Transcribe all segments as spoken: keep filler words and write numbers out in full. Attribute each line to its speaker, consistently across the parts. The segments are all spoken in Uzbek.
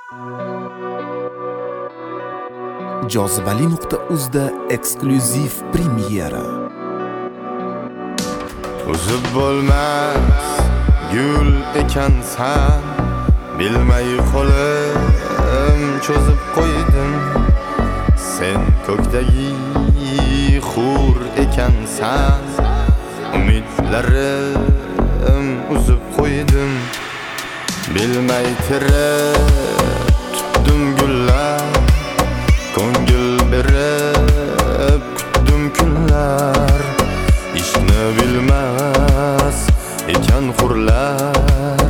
Speaker 1: jozibali nuqta uzda eksklyuziv premyera.
Speaker 2: O'zib bo'lmas gul ekansan, bilmay qo'lim cho'zib qo'ydim. Sen ko'kdagi xur ekansan, umidlarim uzib qo'ydim. Bilmay terib tutdim gullar, ko'ngil berib kutdim kunlar. Ishni bilmas ekan xurlar,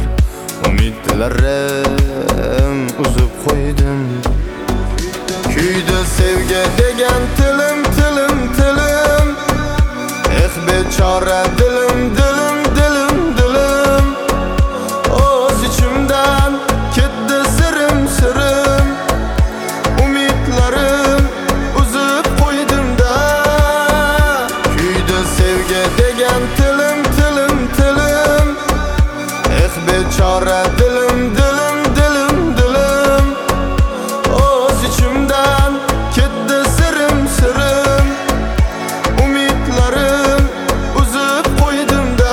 Speaker 2: umidlarim uzib qo'ydim. Kuyda sevgi degan tilim tilim tilim, eh bechora dilim dilim dilim dilim. O'z ichimdan ketdi sirim sirim, umidlarim uzib qo'ydim-da. Kuyda sevgi degan tilim tilim tilim, eh bechora dilim dilim dilim dilim. O'z ichimdan ketdi sirim sirim, umidlarim uzib qo'ydim-da.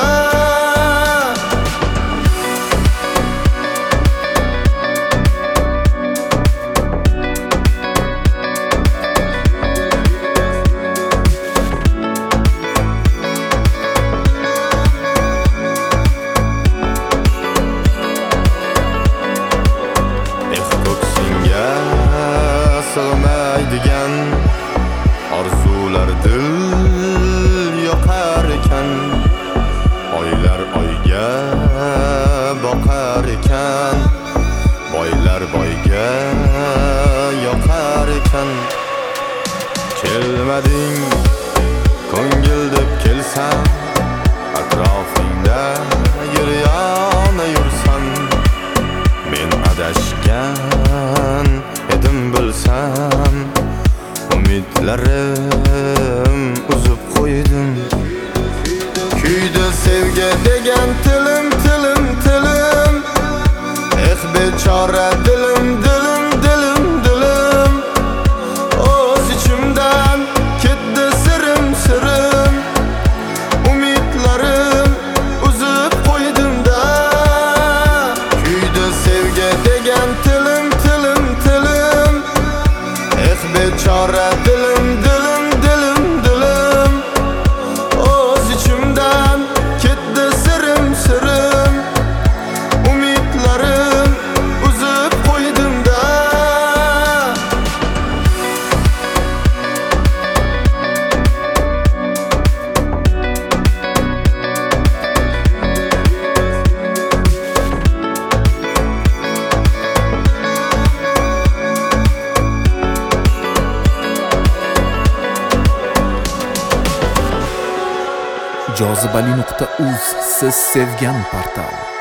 Speaker 2: Sığmaydigan arzular dil yoqar ekan, oylar oyga boqar ekan, boylar boyga yoqar ekan. Kelmading ko'ngil deb kelsam, atrofingda yuryona yursam, men adashgan edim bilsam, umidlarim uzib qo'ydim. Kuyda sevgi degan tilim tilim tilim, eh bechora dilim dilim dilim dilim. O'z ichimdan ketdi sirim sirim, umidlarim uzib qo'ydim-da. Kuyda sevgi degan tilim tilim tilim, eh bechora dilim dilim dilim dilim. O'z ichimdan ketdi sirim sirim, umidlarim uzib qo'ydim-da.
Speaker 1: jozibali nuqta uz siz sevgan portal.